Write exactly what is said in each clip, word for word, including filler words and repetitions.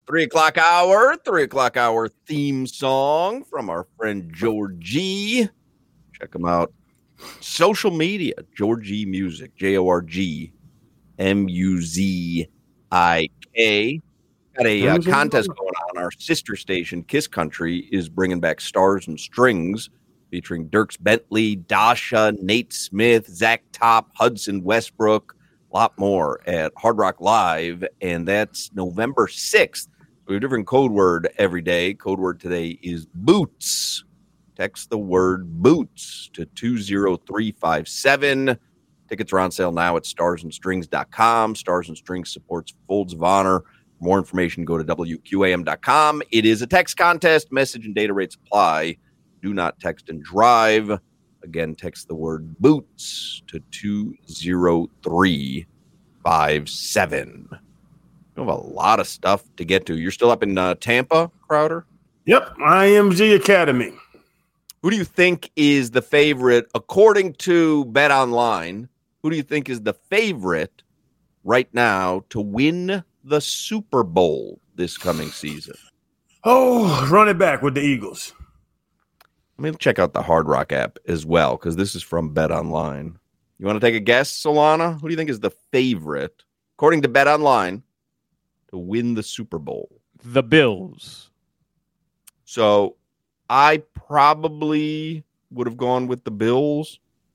Three o'clock hour, three o'clock hour theme song from our friend Georgie. Check him out. Social media, Georgie Music, J O R G M U Z I K. Got a uh, contest going on. Our sister station, Kiss Country, is bringing back Stars and Strings, featuring Dierks Bentley, Dasha, Nate Smith, Zach Top, Hudson Westbrook, a lot more at Hard Rock Live, and that's November sixth. We have a different code word every day. Code word today is boots. Text the word boots to two zero three five seven. Tickets are on sale now at stars and strings dot com. Stars and Strings supports Folds of Honor. For more information, go to W Q A M dot com. It is a text contest. Message and data rates apply. Do not text and drive. Again, text the word boots to two zero three five seven. We have a lot of stuff to get to. You're still up in uh, Tampa, Crowder? Yep, I M G Academy. Who do you think is the favorite, according to Bet Online, who do you think is the favorite right now to win the Super Bowl this coming season? Oh, run it back with the Eagles. Let me check out the Hard Rock app as well, because this is from Bet Online. You want to take a guess, Solana? Who do you think is the favorite, according to Bet Online, to win the Super Bowl? The Bills. So I probably would have gone with the Bills.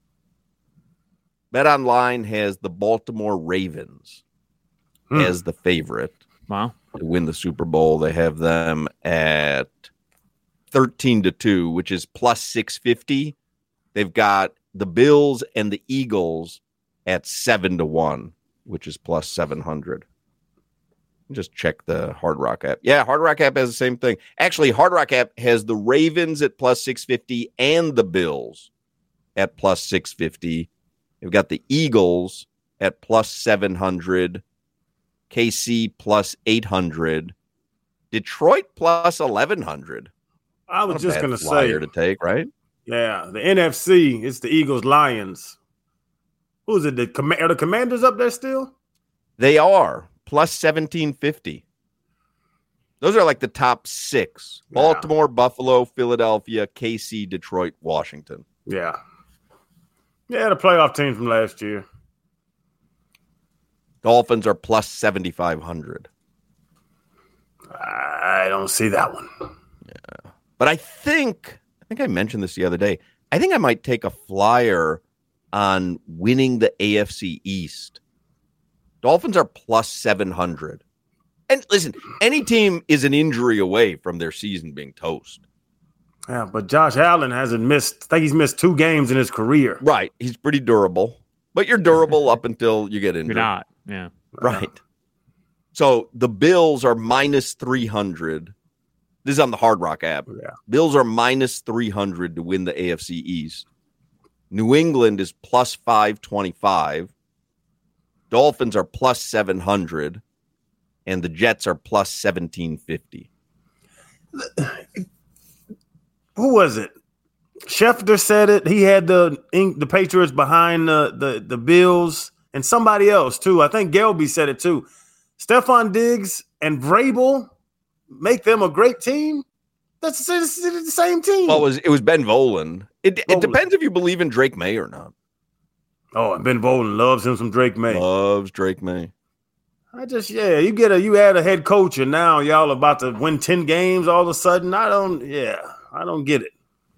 Bet Online has the Baltimore Ravens hmm. as the favorite wow. to win the Super Bowl. They have them at thirteen to two, which is plus six fifty. They've got the Bills and the Eagles at seven to one, which is plus seven hundred. Just check the Hard Rock app. Yeah, Hard Rock app has the same thing. Actually, Hard Rock app has the Ravens at plus six fifty and the Bills at plus six fifty. You've got the Eagles at plus seven hundred, K C plus eight hundred, Detroit plus eleven hundred. I was just going to say to take, right? Yeah, the N F C, it's the Eagles Lions. Who's it? The Com- are the Commanders up there still? They are. Plus seventeen fifty. Those are like the top six. Yeah. Baltimore, Buffalo, Philadelphia, K C, Detroit, Washington. Yeah. Yeah, the playoff team from last year. Dolphins are plus seventy-five hundred. I don't see that one. Yeah. But I think, I think I mentioned this the other day. I think I might take a flyer on winning the A F C East. Dolphins are plus seven hundred. And listen, any team is an injury away from their season being toast. Yeah, but Josh Allen hasn't missed, I think he's missed two games in his career. Right. He's pretty durable. But you're durable up until you get injured. You're not. Yeah. Right. So the Bills are minus three hundred. This is on the Hard Rock app. Yeah. Bills are minus three hundred to win the A F C East. New England is plus five twenty-five. Dolphins are plus seven hundred, and the Jets are plus seventeen fifty. Who was it? Schefter said it. He had the the Patriots behind the, the, the Bills and somebody else, too. I think Gelby said it, too. Stephon Diggs and Vrabel make them a great team. That's the same team. Well, it was, it was Ben Volen. It, it depends if you believe in Drake May or not. Oh, and Ben Volen loves him some Drake May. Loves Drake May. I just, yeah, you get a, you add a head coach, and now y'all about to win ten games all of a sudden. I don't, yeah, I don't get it.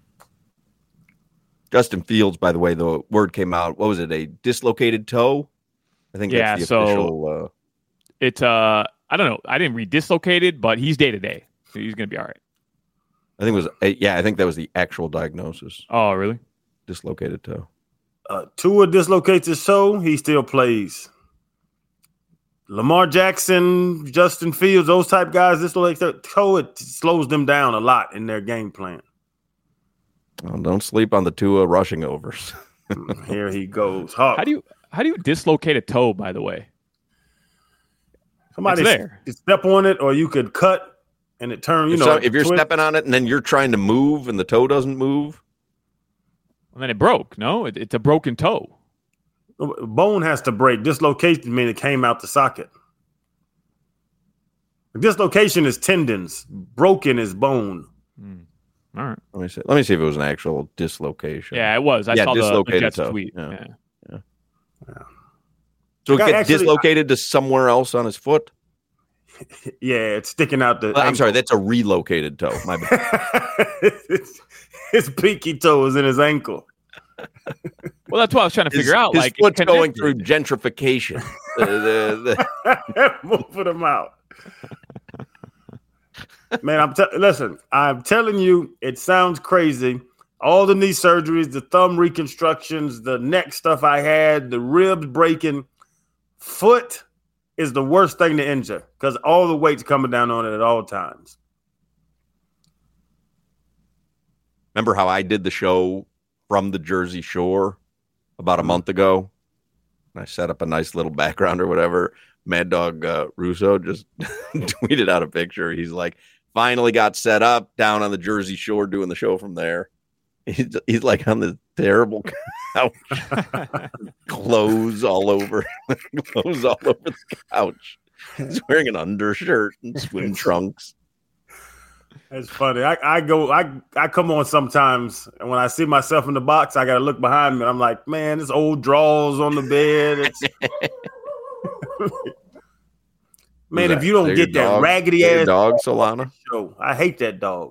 Justin Fields, by the way, the word came out. What was it? A dislocated toe? I think yeah, that's the so official. Uh, it's, uh, I don't know. I didn't read dislocated, but he's day to day. So he's going to be all right. I think it was, a, yeah, I think that was the actual diagnosis. Oh, really? Dislocated toe. Uh, Tua dislocates his toe, he still plays. Lamar Jackson, Justin Fields, those type guys dislocate their toe, it slows them down a lot in their game plan. Oh, don't sleep on the Tua rushing overs. Here he goes. Hawk. How do you how do you dislocate a toe, by the way? Somebody there. Step on it, or you could cut and it turns, you if know. So, if you're twist. stepping on it and then you're trying to move and the toe doesn't move. And then it broke. No, it, it's a broken toe. Bone has to break. Dislocation means it came out the socket. Dislocation is tendons. Broken is bone. Mm. All right. Let me see. Let me see if it was an actual dislocation. Yeah, it was. I yeah, saw the, the dislocated Jets toe. tweet. Yeah. Yeah. Yeah. Yeah. So it Like, gets actually, dislocated to somewhere else on his foot? Yeah, it's sticking out the. Well, I'm sorry, that's a relocated toe. My bad. his, his pinky toe is in his ankle. Well, that's what I was trying to figure his, out. His like foot's connected. going through gentrification. the, the, the... Moving them out. Man, I'm te- listen. I'm telling you, it sounds crazy. All the knee surgeries, the thumb reconstructions, the neck stuff I had, the ribs breaking, foot is the worst thing to injure because all the weight's coming down on it at all times. Remember how I did the show from the Jersey Shore about a month ago? I set up a nice little background or whatever. Mad Dog uh, Russo just tweeted out a picture. He's like, finally got set up down on the Jersey Shore doing the show from there. He's, he's like on this terrible couch. Clothes all over. Clothes all over the couch. He's wearing an undershirt and swim trunks. That's funny. I, I go, I, I come on sometimes, and when I see myself in the box, I got to look behind me. And I'm like, man, this old drawers on the bed. It's... man, if you don't get that dog? raggedy Your ass dog, Solana, show, I hate that dog.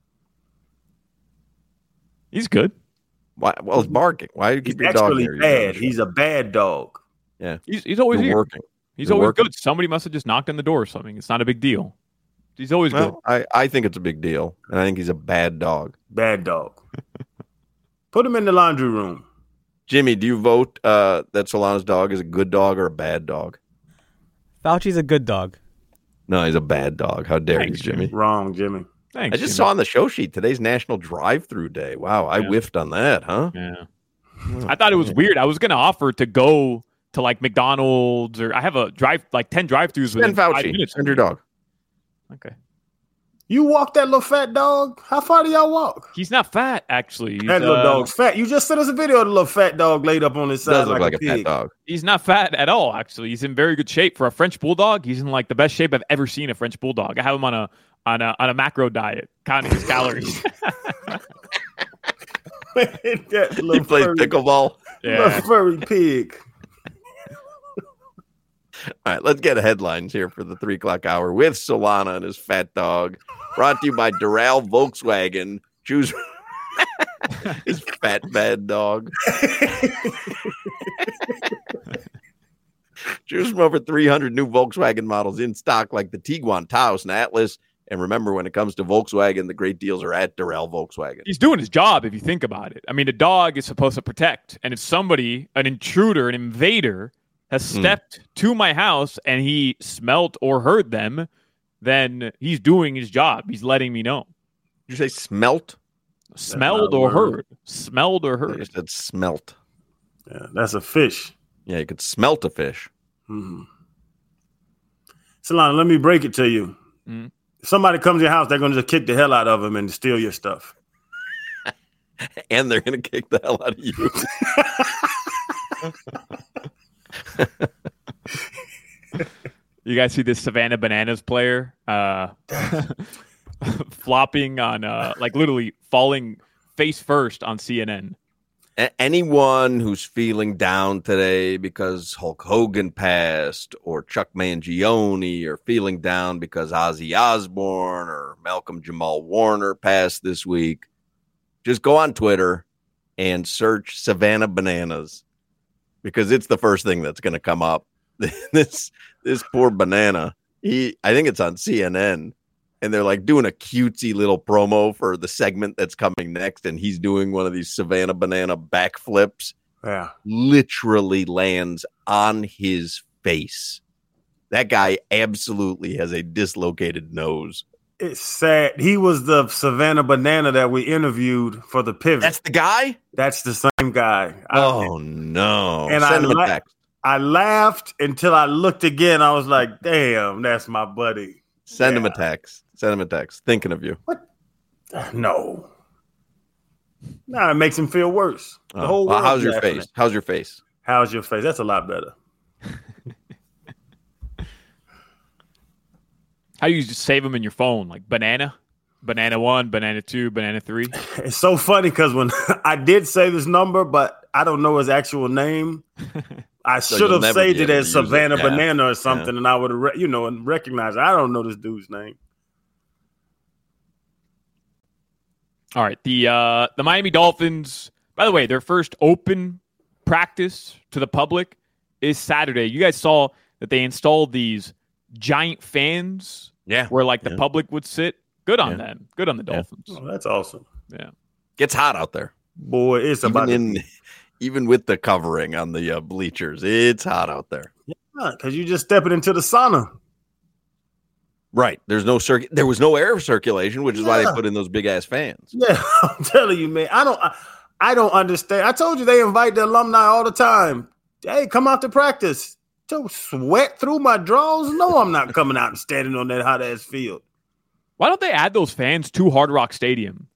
He's good. Why? Well, it's barking. Why do you keep He's your dog actually there? bad. He's a bad dog. Yeah, He's he's always You're here. working. He's You're always working. good. Somebody must have just knocked on the door or something. It's not a big deal. He's always good. Well, I, I think it's a big deal, and I think he's a bad dog. Bad dog. Put him in the laundry room. Jimmy, do you vote uh, that Solana's dog is a good dog or a bad dog? Fauci's a good dog. No, he's a bad dog. How dare Thanks, you, Jimmy? Wrong, Jimmy. Thanks. I just Jimmy. saw on the show sheet today's National Drive-Through Day. Wow, I Yeah. whiffed on that, huh? Yeah. I thought it was weird. I was going to offer to go to like McDonald's or I have a drive like ten drive-throughs within Send five Fauci. minutes. Send your dog. Okay. You walk that little fat dog? How far do y'all walk? He's not fat, actually. He's, That little uh, dog's fat. You just sent us a video of the little fat dog laid up on his side Does look like, like, a, a pig. fat dog. He's not fat at all, actually. He's in very good shape for a French bulldog. He's in like the best shape I've ever seen a French bulldog. I have him on a on a on a macro diet, counting his calories. That He little plays furry, pickleball. little Yeah. furry pig. All right, let's get headlines here for the three o'clock hour with Solana and his fat dog. Brought to you by Doral Volkswagen. Choose his fat bad dog. Choose from over three hundred new Volkswagen models in stock, like the Tiguan, Taos, and Atlas. And remember, when it comes to Volkswagen, the great deals are at Doral Volkswagen. He's doing his job if you think about it. I mean, a dog is supposed to protect. And if somebody, an intruder, an invader, has stepped mm. to my house and he smelt or heard them, then he's doing his job. He's letting me know. Did you say smelt? Smelled or heard. Smelled or heard. You said smelt. Yeah, that's a fish. Yeah, you could smelt a fish. Mm-hmm. Solana, let me break it to you. Mm. If somebody comes to your house, they're going to just kick the hell out of them and steal your stuff. And they're going to kick the hell out of you. You guys see this Savannah Bananas player uh, flopping on, uh, like literally falling face first on C N N. A- anyone who's feeling down today because Hulk Hogan passed, or Chuck Mangione, or feeling down because Ozzy Osbourne or Malcolm Jamal Warner passed this week, just go on Twitter and search Savannah Bananas, because it's the first thing that's going to come up. this this poor banana, he I think it's on C N N, and they're like doing a cutesy little promo for the segment that's coming next, and he's doing one of these Savannah Banana backflips. Yeah, literally lands on his face. That guy absolutely has a dislocated nose. it's sad. He was the Savannah Banana that we interviewed for the pivot. That's the guy? That's the same guy. Oh, I, no. And Send I him la- a text. I laughed until I looked again. I was like, damn, that's my buddy. Send yeah. him a text. Send him a text. Thinking of you. What? No. Now it makes him feel worse. The Oh, whole well, world's how's your laughing face? at- How's your face? How's your face? That's a lot better. How do you just save them in your phone? Like banana, banana one, banana two, banana three. It's so funny because when I did say this number, but I don't know his actual name. I So should you'll have never saved be it able as to use it. Savannah Yeah. Banana or something, Yeah. and I would have, re- you know, and recognized it. I don't know this dude's name. All right, the uh, the Miami Dolphins. By the way, their first open practice to the public is Saturday. You guys saw that they installed these giant fans Yeah. where like the Yeah. public would sit. Good on Yeah. them. Good on the Yeah. Dolphins. Oh, that's awesome, Yeah. Gets hot out there. boy. It's about Even to in even with the covering on the uh, bleachers, it's hot out there. because you just stepping into the sauna. Right. There's no circ- there was no air circulation, which is why they Yeah. put in those big ass fans. Yeah, I'm telling you, man. I don't, I, I don't understand. I told you they invite the alumni all the time. Hey, come out to practice. So sweat through my drawers? No, I'm not coming out and standing on that hot ass field. Why don't they add those fans to Hard Rock Stadium?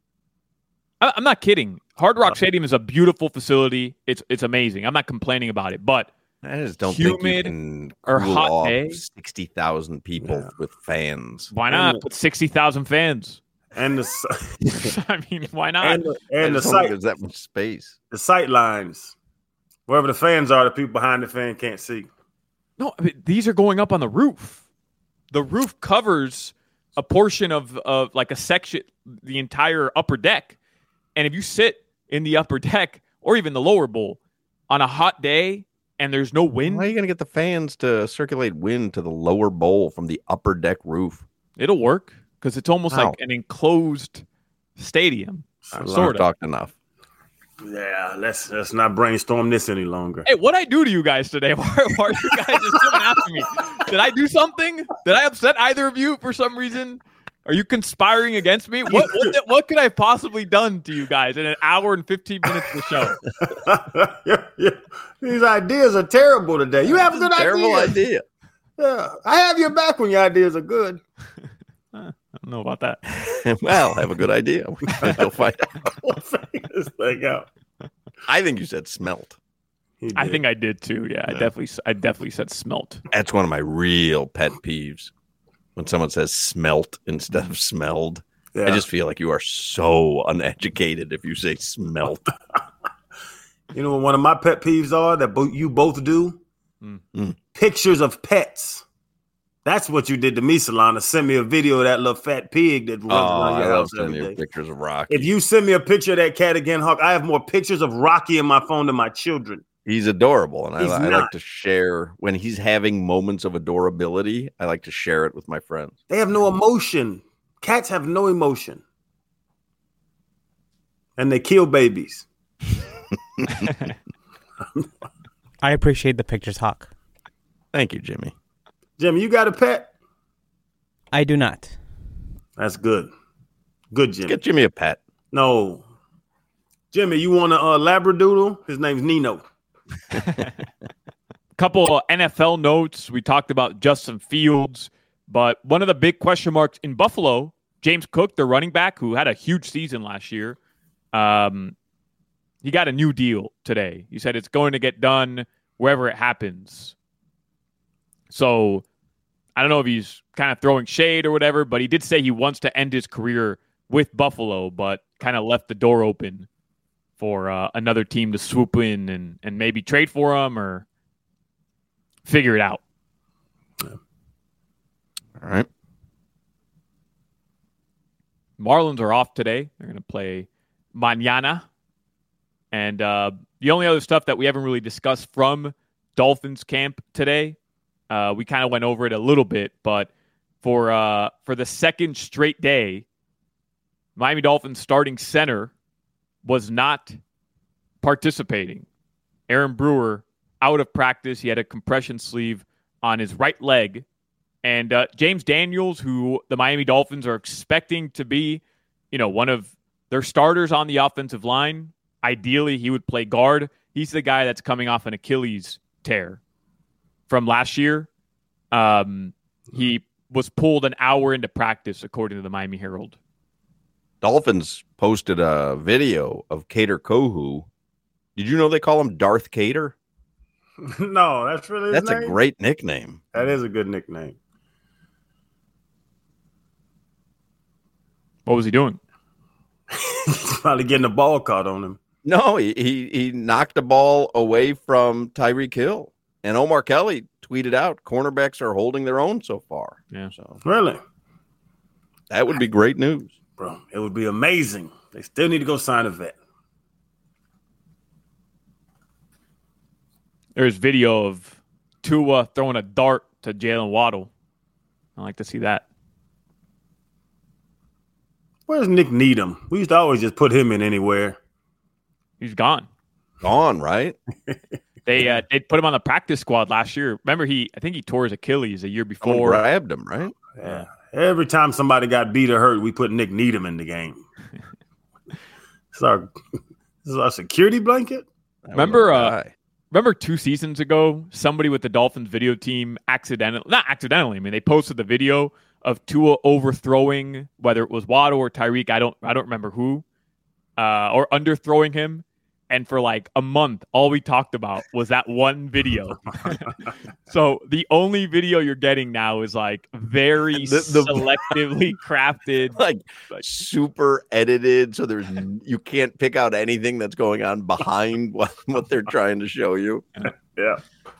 I, I'm not kidding. Hard Rock Stadium is a beautiful facility. It's it's amazing. I'm not complaining about it, but I just don't think you Humid can or cool hot off day? sixty thousand people Yeah. with fans. why And not the- put sixty thousand fans? And the s- I mean, why not? and the, I and the just don't think sight there's that much space. the sight lines. Wherever the fans are, the people behind the fan can't see. No, I mean, these are going up on the roof. The roof covers a portion of, of like a section, the entire upper deck. And if you sit in the upper deck or even the lower bowl on a hot day and there's no wind, How are you going to get the fans to circulate wind to the lower bowl from the upper deck roof? it'll work because it's almost How? like an enclosed stadium. I've Sort of. talked enough. Yeah, let's let's not brainstorm this any longer. Hey, what I do to you guys today? Why, why are you guys just coming after me? Did I do something? Did I upset either of you for some reason? Are you conspiring against me? What what, the- what could I have possibly done to you guys in an hour and fifteen minutes of the show? Yeah, yeah. These ideas are terrible today. You have a good Terrible idea. idea. Yeah, I have your back when your ideas are good. I don't know about that. Well, have a good idea. You'll find out. We'll figure this thing out. I think you said smelt. He I did. think I did too. Yeah, I Yeah. definitely, I definitely said smelt. That's one of my real pet peeves. When someone says smelt instead of smelled, Yeah. I just feel like you are so uneducated if you say smelt. You know what one of my pet peeves are that bo- you both do? Mm. Mm. Pictures of pets. That's what you did to me, Solana. Send me a video of that little fat pig that runs Oh, around I your love house sending every you day. pictures of Rocky. If you send me a picture of that cat again, Hawk, I have more pictures of Rocky in my phone than my children. He's adorable, and I, He's I like not. to share when he's having moments of adorability. I like to share it with my friends. They have no emotion. Cats have no emotion. And they kill babies. I appreciate the pictures, Hawk. Thank you, Jimmy. Jimmy, you got a pet? I do not. That's good. Good, Jimmy. Get Jimmy a pet. No. Jimmy, you want a uh, Labradoodle? His name's Nino. Couple of N F L notes. We talked about Justin Fields, but one of the big question marks in Buffalo, James Cook, the running back who had a huge season last year, um, he got a new deal today. He said it's going to get done wherever it happens. So I don't know if he's kind of throwing shade or whatever, but he did say he wants to end his career with Buffalo, but kind of left the door open for uh, another team to swoop in and, and maybe trade for him or figure it out. All right. Marlins are off today. They're going to play mañana. And uh, the only other stuff that we haven't really discussed from Dolphins camp today, uh, we kind of went over it a little bit, but for uh, for the second straight day, Miami Dolphins starting center was not participating. Aaron Brewer out of practice. He had a compression sleeve on his right leg. And uh, James Daniels, who the Miami Dolphins are expecting to be, you know, one of their starters on the offensive line. Ideally, he would play guard. He's the guy that's coming off an Achilles tear from last year. Um, he was pulled an hour into practice, according to the Miami Herald. Dolphins posted a video of Cater Kohu. Did you know they call him Darth Cater? No, that's really his That's name? a great nickname. That is a good nickname. What was he doing? He's probably getting the ball caught on him. No, he, he he knocked the ball away from Tyreek Hill. And Omar Kelly tweeted out, cornerbacks are holding their own so far. Yeah. So Really? that would be great news. Bro, it would be amazing. They still need to go sign a vet. There's video of Tua throwing a dart to Jalen Waddle. I like to see that. Where's Nick Needham? We used to always just put him in anywhere. He's gone. Gone, right? They uh, they put him on the practice squad last year. Remember, he I think he tore his Achilles a year Someone before. grabbed him, right? Yeah. Every time somebody got beat or hurt, we put Nick Needham in the game. This is our, this is our security blanket? That Remember, was uh, our guy. Remember two seasons ago, somebody with the Dolphins video team accidentally, not accidentally, I mean, they posted the video of Tua overthrowing, whether it was Waddle or Tyreek, I don't I don't remember who, uh, or underthrowing him. And for like a month, all we talked about was that one video. So the only video you're getting now is like very The- the- selectively crafted. like super edited, so there's you can't pick out anything that's going on behind what, what they're trying to show you. Yeah.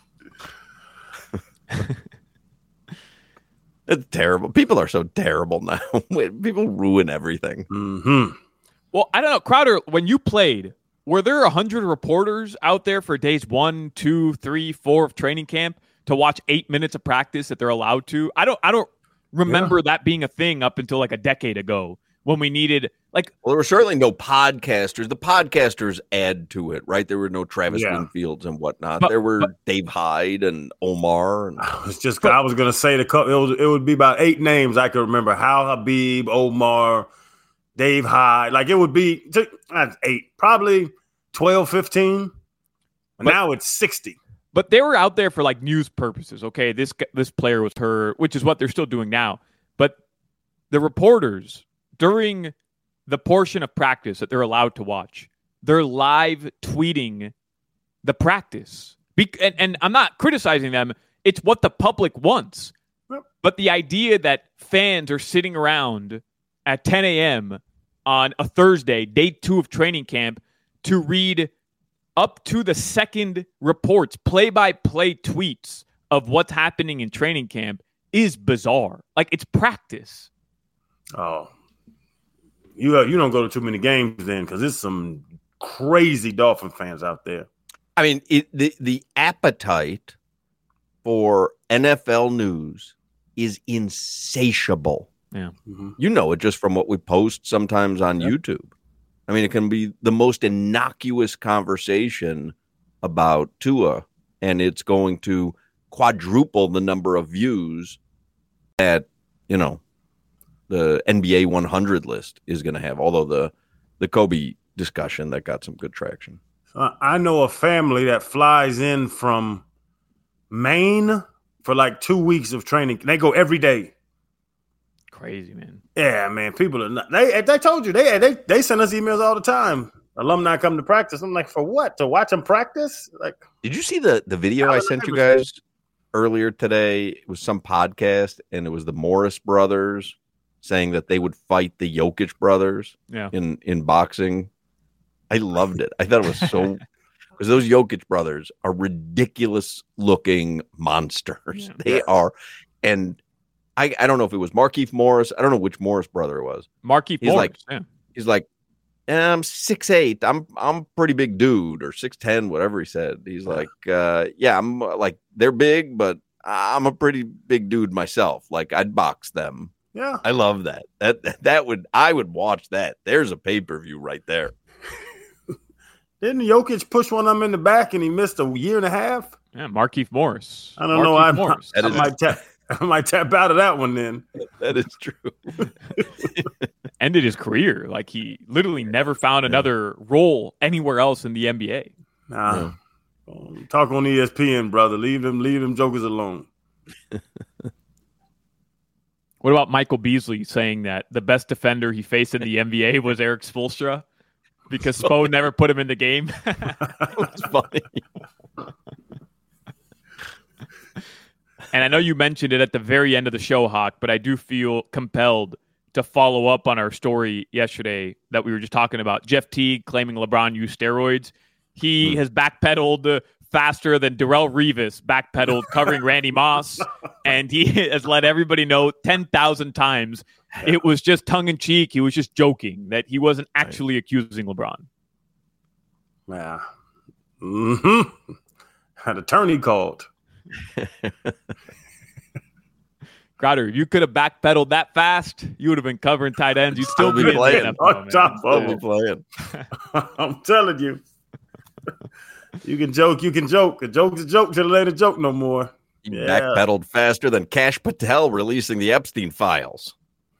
It's terrible. People are so terrible now. People ruin everything. Mm-hmm. Well, I don't know, Crowder, when you played, were there one hundred reporters out there for days one, two, three, four of training camp to watch eight minutes of practice that they're allowed to? I don't I don't remember yeah. that being a thing up until like a decade ago when we needed like well, there were certainly no podcasters. The podcasters add to it, right? There were no Travis yeah. Winfields and whatnot. But, there were but, Dave Hyde and Omar. And I was just but, I was gonna say the it was it would be about eight names I could remember: Hal Habib, Omar, Dave Hyde. Like it would be that's eight, probably twelve, fifteen. But, now it's sixty. But they were out there for like news purposes. Okay, this this player was hurt, which is what they're still doing now. But the reporters during the portion of practice that they're allowed to watch, they're live tweeting the practice. Be- and, and I'm not criticizing them. It's what the public wants. Yep. But the idea that fans are sitting around at ten a.m. on a Thursday, day two of training camp, to read up to the second reports, play-by-play tweets of what's happening in training camp is bizarre. Like, it's practice. Oh. You uh, you don't go to too many games then because there's some crazy Dolphin fans out there. I mean, it, the, the appetite for N F L news is insatiable. Yeah, mm-hmm. You know it just from what we post sometimes on yep. YouTube. I mean, it can be the most innocuous conversation about Tua, and it's going to quadruple the number of views that, you know, the N B A one hundred list is going to have, although the, the Kobe discussion, that got some good traction. Uh, I know a family that flies in from Maine for like two weeks of training. They go every day. Crazy, man. Yeah, man. People are not. They they told you they they they send us emails all the time. Alumni come to practice. I'm like, for what? To watch them practice? Like, did you see the the video I, I sent you guys earlier today? It was some podcast, and it was the Morris brothers saying that they would fight the Jokic brothers. Yeah. in in boxing. I loved it. I thought it was so because those Jokic brothers are ridiculous looking monsters. Yeah. They Yeah. are, and. I, I don't know if it was Markieff Morris. I don't know which Morris brother it was. Markieff he's Morris. Like, yeah. He's like, eh, I'm six eight. I'm I'm a pretty big dude, or six ten, whatever he said. He's like, uh, yeah, I'm uh, like they're big, but I'm a pretty big dude myself. Like I'd box them. Yeah, I love that. That that would I would watch that. There's a pay per view right there. Didn't Jokic push one of them in the back and he missed a year and a half? Yeah, Markieff Morris. I don't Markieff know. I, Morris. I, I might tap. I might tap out of that one then. That is true. Ended his career. Like he literally never found another role anywhere else in the N B A. Nah. Yeah. Um, talk on E S P N, brother. Leave them, leave them jokers alone. What about Michael Beasley saying that the best defender he faced in the N B A was Eric Spoelstra because Spo never put him in the game? It's funny. And I know you mentioned it at the very end of the show, Hawk, but I do feel compelled to follow up on our story yesterday that we were just talking about. Jeff Teague claiming LeBron used steroids. He hmm. has backpedaled faster than Darrelle Revis backpedaled covering Randy Moss, and he has let everybody know ten thousand times it was just tongue-in-cheek. He was just joking, that he wasn't actually accusing LeBron. Yeah. Mm-hmm. Had attorney called. Crowder, you could have backpedaled that fast. You would have been covering tight ends. You'd still be playing. On top of it. Playing. I'm telling you. You can joke, you can joke. A joke's a joke till it ain't a joke no more. You yeah. backpedaled faster than Kash Patel releasing the Epstein files.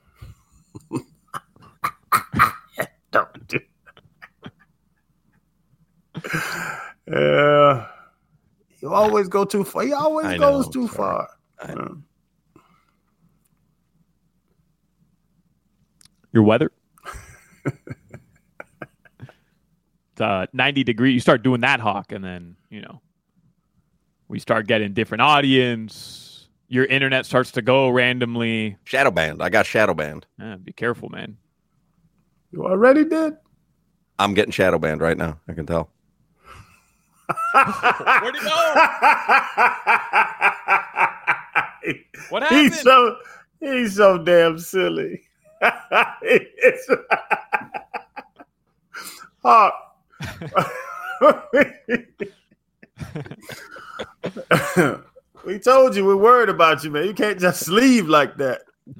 Don't do Yeah. You always go too far. He always I goes know, too sorry. far. I know. Your weather? It's uh, ninety degrees. You start doing that, Hawk, and then, you know, we start getting different audience. Your internet starts to go randomly. Shadow banned. I got shadow banned. Yeah, be careful, man. You already did? I'm getting shadow banned right now. I can tell. Where'd he go? What happened? He's so, he's so damn silly. Hawk. We told you we're worried about you, man. You can't just leave like that.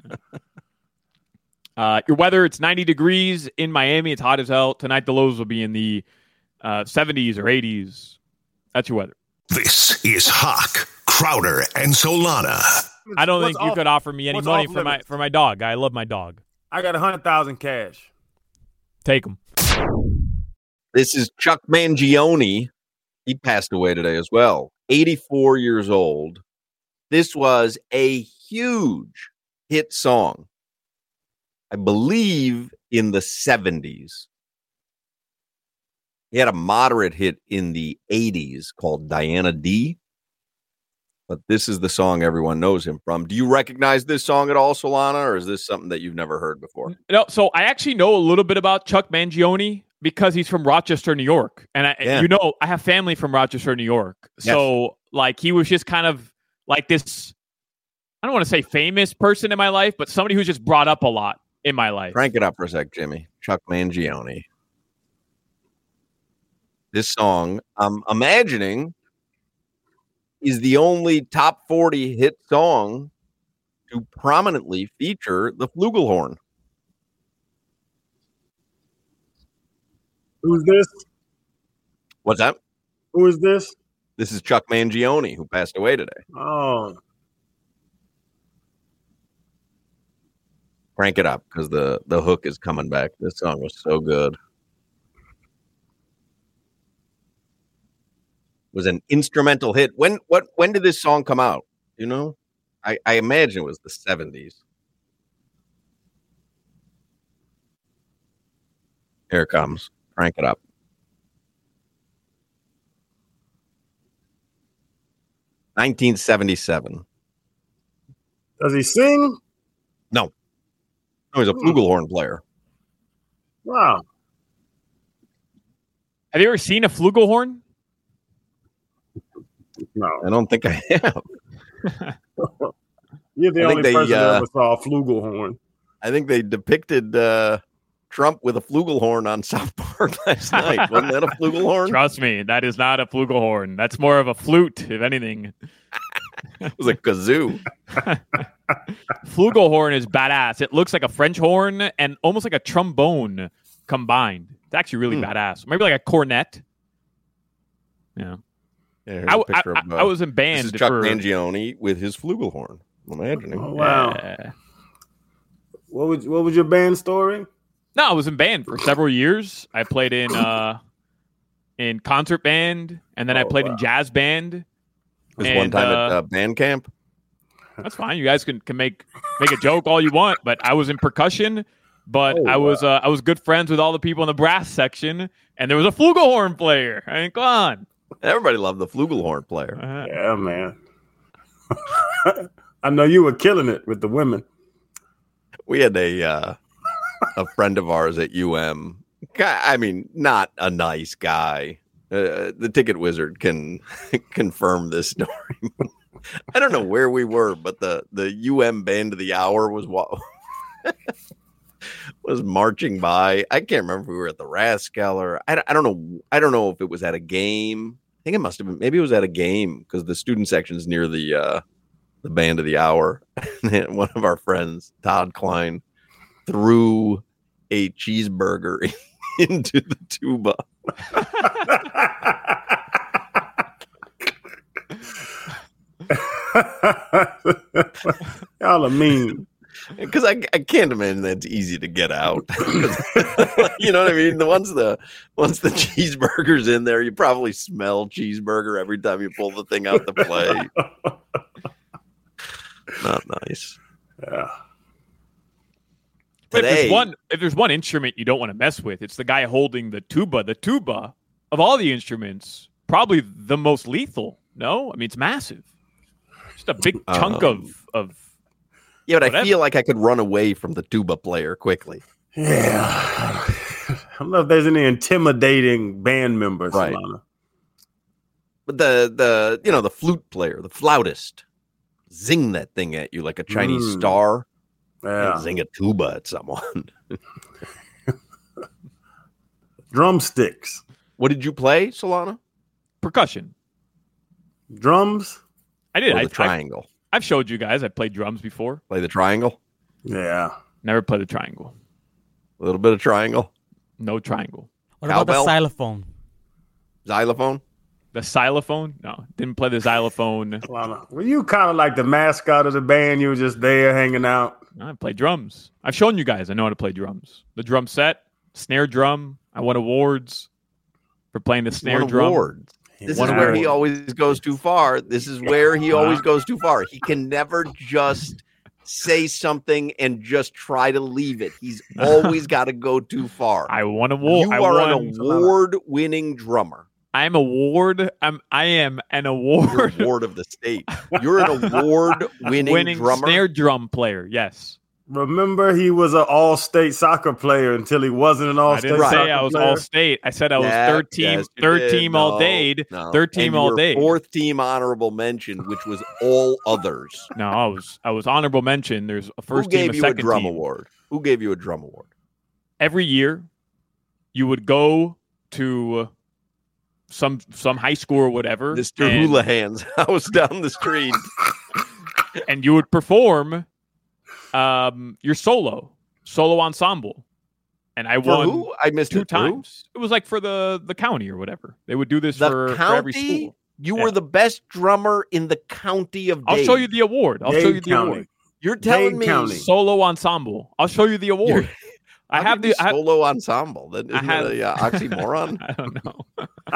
Uh, your weather, it's ninety degrees in Miami. It's hot as hell. Tonight, the lows will be in the uh, seventies or eighties. That's your weather. This is Hawk, Crowder, and Solana. I don't What's think you off, could offer me any money for my for my dog. I love my dog. I got a hundred thousand cash. Take him. This is Chuck Mangione. He passed away today as well. eighty-four years old. This was a huge hit song, I believe, in the seventies. He had a moderate hit in the eighties called Diana D. But this is the song everyone knows him from. Do you recognize this song at all, Solana, or is this something that you've never heard before? No, so I actually know a little bit about Chuck Mangione because he's from Rochester, New York. And, I, yeah. you know, I have family from Rochester, New York. So, yes. like, he was just kind of like this, I don't want to say famous person in my life, but somebody who's just brought up a lot in my life. Crank it up for a sec, Jimmy. Chuck Mangione. This song, I'm imagining, is the only top forty hit song to prominently feature the flugelhorn. Who's this? What's that? Who is this? This is Chuck Mangione, who passed away today. Oh. Crank it up, because the, the hook is coming back. This song was so good. Was an instrumental hit. When what when did this song come out? You know? I, I imagine it was the seventies. Here it comes. Crank it up. nineteen seventy-seven. Does he sing? No. No, he's a flugelhorn player. Wow. Have you ever seen a flugelhorn? No. I don't think I have. You're the I only they, person uh, that ever saw a flugelhorn. I think they depicted uh, Trump with a flugelhorn on South Park last night. Wasn't that a flugelhorn? Trust me, that is not a flugelhorn. That's more of a flute, if anything. It was a kazoo. Flugelhorn is badass. It looks like a French horn and almost like a trombone combined. It's actually really hmm. badass. Maybe like a cornet. Yeah. Yeah, I, I, of, uh, I was in band. This is Chuck for... Mangione with his flugelhorn. I'm imagining. Oh, wow. Yeah. What was what was your band story? No, I was in band for several years. I played in uh, in concert band, and then oh, I played wow. in jazz band. This and, one time uh, at uh, band camp. That's fine. You guys can, can make make a joke all you want, but I was in percussion. But oh, I was wow. uh, I was good friends with all the people in the brass section, and there was a flugelhorn player. I mean, come on. Everybody loved the flugelhorn player. Uh-huh. Yeah, man. I know you were killing it with the women. We had a uh, a friend of ours at U M. I mean, not a nice guy. Uh, the Ticket Wizard can confirm this story. I don't know where we were, but the, the U M band of the hour was what was marching by. I can't remember if we were at the Rathskeller. I, I don't know. I don't know if it was at a game. I think it must have been. Maybe it was at a game because the student section is near the uh, the band of the hour. And one of our friends, Todd Klein, threw a cheeseburger into the tuba. Y'all are mean. Because I, I can't imagine that's easy to get out. You know what I mean? The once the once the cheeseburger's in there, you probably smell cheeseburger every time you pull the thing out the plate. Not nice. Yeah. If Today, there's one, if there's one instrument you don't want to mess with, it's the guy holding the tuba. The tuba of all the instruments, probably the most lethal. No, I mean it's massive. Just a big chunk Um, of of. yeah, but I whatever. feel like I could run away from the tuba player quickly. Yeah. I don't know if there's any intimidating band members. Right. Solana. But the the you know the flute player, the flautist, zing that thing at you like a Chinese Mm. star. Yeah. Zing a tuba at someone. Drumsticks. What did you play, Solana? Percussion. Drums. I did. Or I, the triangle. I, I've showed you guys. I played drums before. Play the triangle. Yeah. Never played the triangle. A little bit of triangle. No triangle. What about the Cowbell? xylophone? Xylophone. The xylophone? No, didn't play the xylophone. Solana. Were you kind of like the mascot of the band? You were just there hanging out. I played drums. I've shown you guys. I know how to play drums. The drum set, snare drum. I won awards for playing the snare Won drum. awards. This One is where award. he always goes too far. This is where he always goes too far. He can never just say something and just try to leave it. He's always got to go too far. I won award. You I are won. an award-winning drummer. I'm award. I'm. I am an You're award award of the state. You're an award-winning winning drummer. snare drum player. Yes. Remember, he was an all-state soccer player until he wasn't an I all-state didn't soccer say I was player. all state. I said I was Yeah, third team. yes, you third did. team all No, day. no. Third team And you all were day. Fourth team honorable mention, which was all others. No, I was. I was honorable mention. There's a first Who team, gave a you a second drum team. award? Who gave you a drum award? Every year, you would go to some some high school or whatever, Mister and, Houlihan's house down the street. and you would perform um, your solo solo ensemble. And I For won who? I missed two it. For who? times. It was like for the the county or whatever. They would do this The for, county. for every school. You Yeah. were the best drummer in the county of I'll Dade. show you the award. I'll show Dade you the County. award. You're telling Dade me County. Solo ensemble. I'll show you the award. I how have can you the. I, solo ensemble. That I isn't have- that a uh, oxymoron. I don't know.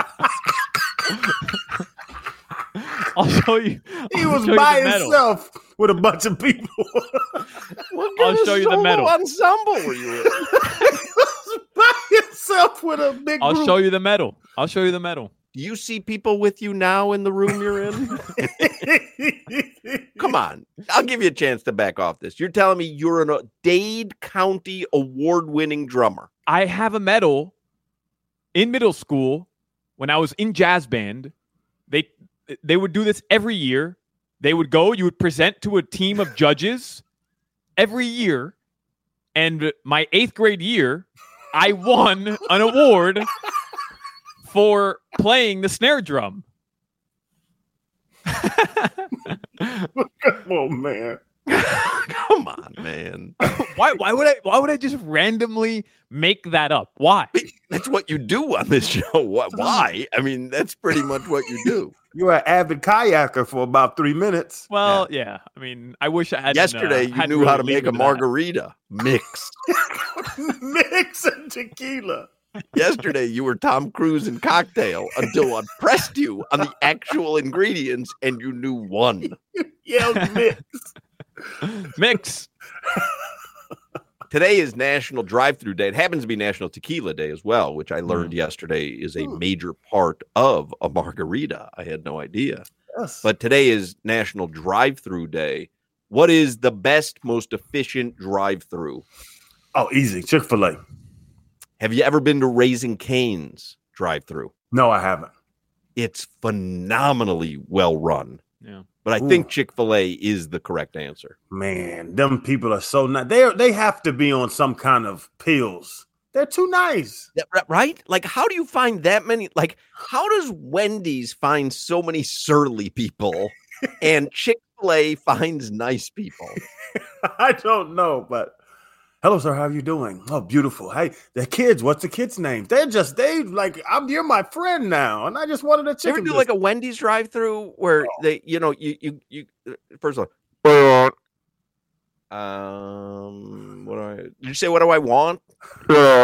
I'll show you. He I'll was show you by the medal. himself with a bunch of people. What I'll kind of show you the solo medal. ensemble were you in? by himself with a big I'll group. show you the medal. I'll show you the medal. Do you see people with you now in the room you're in? Come on. I'll give you a chance to back off this. You're telling me you're a Dade County award-winning drummer. I have a medal in middle school when I was in jazz band. They they would do this every year. They would go, you would present to a team of judges every year. And my eighth grade year, I won an award for playing the snare drum. Oh man. Come on, man. Why why would I why would I just randomly make that up? Why? That's what you do on this show. What, why? I mean, that's pretty much what you do. You were an avid kayaker for about three minutes. Well, yeah. I mean, I wish I had. Yesterday, you knew how to make a margarita mix. Mix and tequila. Yesterday, you were Tom Cruise in Cocktail until I pressed you on the actual ingredients and you knew one. Yelled mix. Mix. Today is National Drive-Through Day. It happens to be National Tequila Day as well, which I learned yesterday is a major part of a margarita. I had no idea. Yes. But today is National Drive-Through Day. What is the best, most efficient drive-through? Oh, easy. Chick-fil-A. Have you ever been to Raising Cane's drive-through? No, I haven't. It's phenomenally well run. Yeah. But I Ooh. think Chick-fil-A is the correct answer. Man, them people are so nice. They they have to be on some kind of pills. They're too nice. Yeah, right? Like, how do you find that many? Like, how does Wendy's find so many surly people and Chick-fil-A finds nice people? I don't know, but hello, sir. How are you doing? Oh, beautiful. Hey, the kids. What's the kids' name? They're just they like. I'm you're my friend now, and I just wanted a You chicken. ever do biscuit. like a Wendy's drive-through where they, you know, you you you first of all, um, what do I? Did you say what do I want? Huh?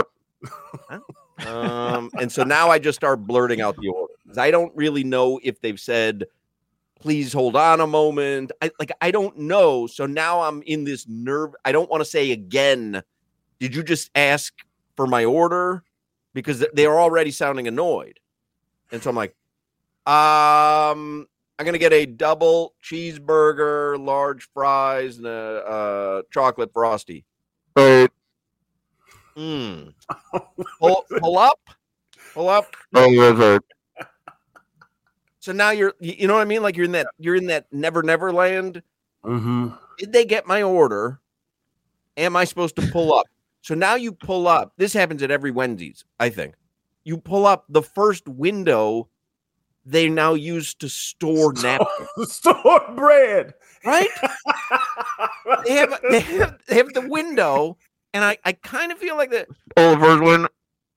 Um, and so now I just start blurting out the order. I don't really know if they've said, please hold on a moment. I like I don't know. So now I'm in this nerve. I don't want to say again, did you just ask for my order? Because they are already sounding annoyed. And so I'm like, um, I'm gonna get a double cheeseburger, large fries, and a uh, chocolate frosty. Right. Mm. Pull, pull up, pull up. Oh, yes, sir. So now you're, you know what I mean? Like you're in that, you're in that never, never land. Mm-hmm. Did they get my order? Am I supposed to pull up? So now you pull up. This happens at every Wendy's, I think. You pull up the first window they now use to store napkins. Store bread. Right? they, have, they, have, they have the window, and I, I kind of feel like the oh, the first window.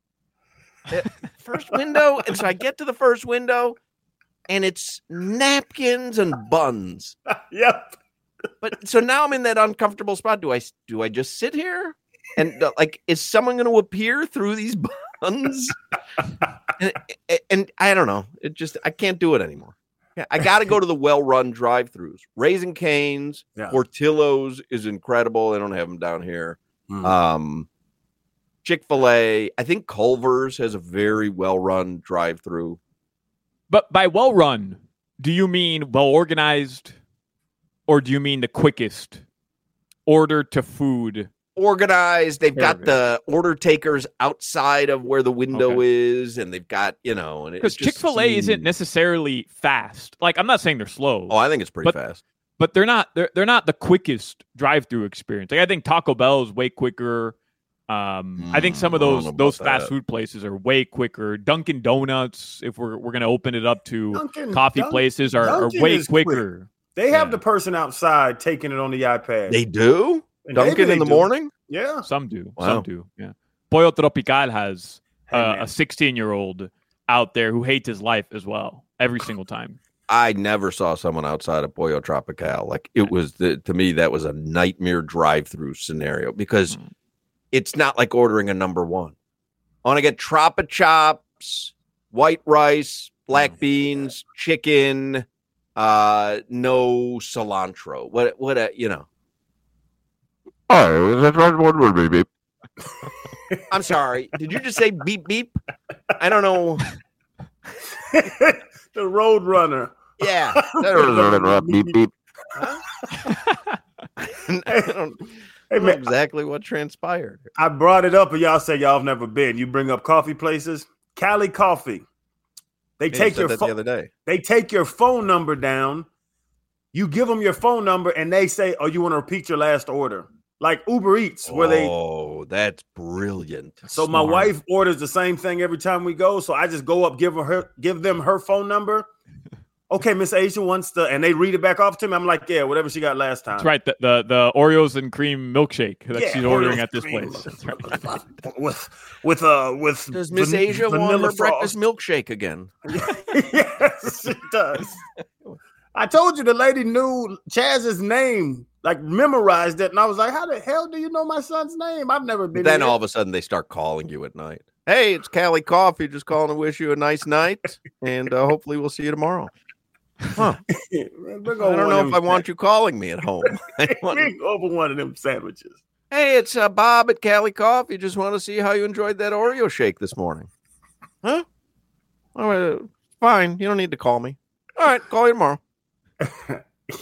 First window. And so I get to the first window, and it's napkins and buns. Yep. But so now I'm in that uncomfortable spot. Do I do I just sit here? And uh, like, is someone going to appear through these buns? and, and I don't know. It just, I can't do it anymore. I got to go to the well-run drive-thrus. Raising Cane's, Yeah. Portillo's is incredible. They don't have them down here. Mm. Um, Chick-fil-A. I think Culver's has a very well-run drive-through. But by well run, do you mean well organized, or do you mean the quickest order to food? Organized. They've got Very the order takers outside of where the window Okay. is, and they've got, you know, and Because it's just Chick-fil-A isn't seems- necessarily fast. Like, I'm not saying they're slow. Oh, I think it's pretty But- fast. but they're not they're they're not the quickest drive-through experience. Like I think Taco Bell is way quicker. Um, I think some of Mm, I don't those know about those fast that. food places are way quicker. Dunkin' Donuts, if we're we're gonna open it up to Dunkin'- coffee Dunk- places, are, are Dunkin' way is quick. quicker. They have Yeah. the person outside taking it on the iPad. They do? And Dunkin' maybe in they the do. morning? Yeah. Some do, Wow. some do. Yeah, Pollo Tropical has Hey, uh, man. a sixteen-year-old out there who hates his life as well every single time. I never saw someone outside of Pollo Tropical. Like it was the, to me, that was a nightmare drive-through scenario because Mm. it's not like ordering a number one. I want to get Tropa Chops, white rice, black beans, chicken, uh, no cilantro. What, what, a, you know. Oh, that's what would be beep. I'm sorry. Did you just say beep beep? I don't know. The Road Runner. Yeah. That beep beep. I don't Hey know man, exactly what transpired. I brought it up, and y'all say y'all have never been. You bring up coffee places. Cali Coffee. They Yeah, you take said your that phone. the other day. They take your phone number down. You give them your phone number, and they say, "Oh, you want to repeat your last order?" Like Uber Eats, where they. Oh, that's brilliant. So my Smart. wife orders the same thing every time we go. So I just go up, give her, her give them her phone number. Okay, Miss Asia wants the, and they read it back off to me. I'm like, yeah, whatever she got last time. That's right. The the, the Oreos and cream milkshake that Yeah, she's ordering Oreos at this cream. place. That's right. With with uh with Does Miss van- Asia want vanilla her breakfast frost. milkshake again? Yes, she does. I told you the lady knew Chaz's name, like memorized it, and I was like, "How the hell do you know my son's name? I've never been." Then here." all of a sudden they start calling you at night. Hey, it's Cali Coffee. Just calling to wish you a nice night, and uh, hopefully we'll see you tomorrow. Huh. I I don't know if I want you calling me at home. I want- Bring over one of them sandwiches. Hey, it's uh, Bob at Cali Coffee. Just want to see how you enjoyed that Oreo shake this morning. Huh? All right, uh, fine. You don't need to call me. All right, call you tomorrow.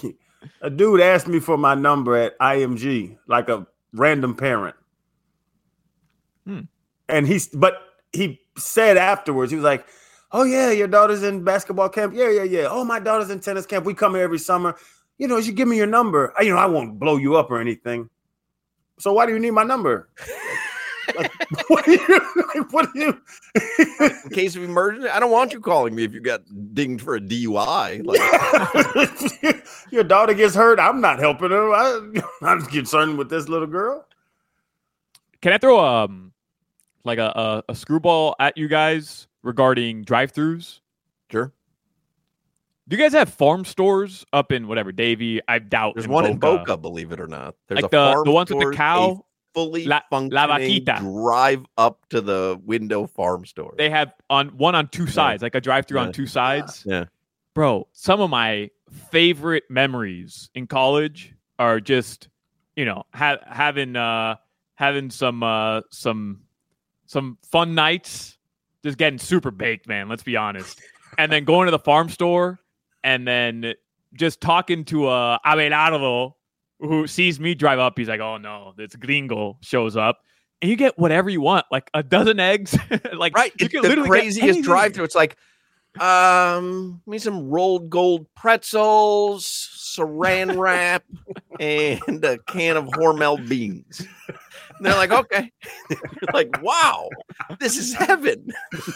A dude asked me for my number at I M G, like a random parent. Hmm. And he's, but he said afterwards, he was like, "Oh yeah, your daughter's in basketball camp. Yeah, yeah, yeah. Oh, my daughter's in tennis camp. We come here every summer. You know, you should give me your number. I, you know, I won't blow you up or anything. So why do you need my number? Like, what do you? What do you? In case of emergency, I don't want you calling me if you got dinged for a D U I. Like, your daughter gets hurt. I'm not helping her. I, I'm concerned with this little girl. Can I throw um like a, a, a screwball at you guys regarding drive-thrus? Sure. Do you guys have farm stores up in whatever Davie? I doubt There's in one Boca. in Boca, believe it or not. There's Like a the- farm the ones with the stores, cow? a fully La- La functioning Vaquita. drive up to the window farm store. They have on one on two sides, like a drive-through Yeah. on two sides. Yeah. Bro, some of my favorite memories in college are just, you know, ha- having uh, having some uh, some some fun nights, just getting super baked, man. Let's be honest, and then going to the farm store, and then just talking to uh, Abelardo, who sees me drive up. He's like, "Oh no, this gringo shows up." And you get whatever you want, like a dozen eggs. like Right. you It's can the literally get craziest anything. drive through. It's like, um, give me some rolled gold pretzels, saran wrap, and a can of Hormel beans. And they're like, okay. You're like, wow, this is heaven.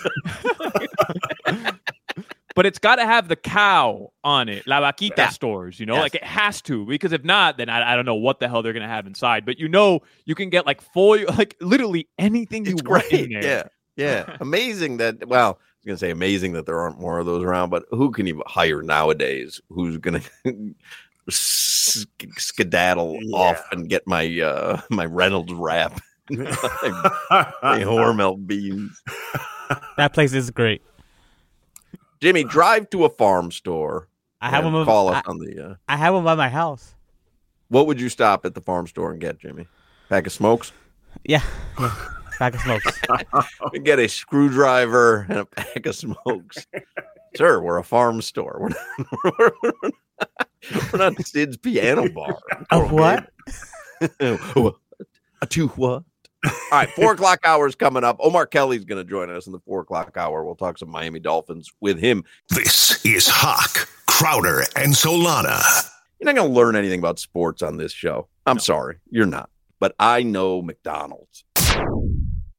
But it's got to have the cow on it, La Vaquita Yeah. stores, you know, Yes. like it has to, because if not, then I, I don't know what the hell they're going to have inside. But you know, you can get like foil, like literally anything you It's want great. in there. Yeah. Yeah. Amazing that, well, I was going to say amazing that there aren't more of those around, but who can you hire nowadays who's going to skedaddle Yeah. off and get my, uh, my Reynolds wrap, my Hormel beans? That place is great. Jimmy, drive to a farm store. I have and them. Call I, us on the. Uh, I have them by my house. what would you stop at the farm store and get, Jimmy? Pack of smokes. Yeah, pack of smokes. We get a screwdriver and a pack of smokes. Sir, we're a farm store. We're not, we're, we're not, we're not Sid's Piano Bar. A what? What? A two what? All right, four o'clock hour is coming up. Omar Kelly's going to join us in the four o'clock hour. We'll talk some Miami Dolphins with him. This is Hawk, Crowder, and Solana. You're not going to learn anything about sports on this show. I'm sorry, you're not. But I know McDonald's.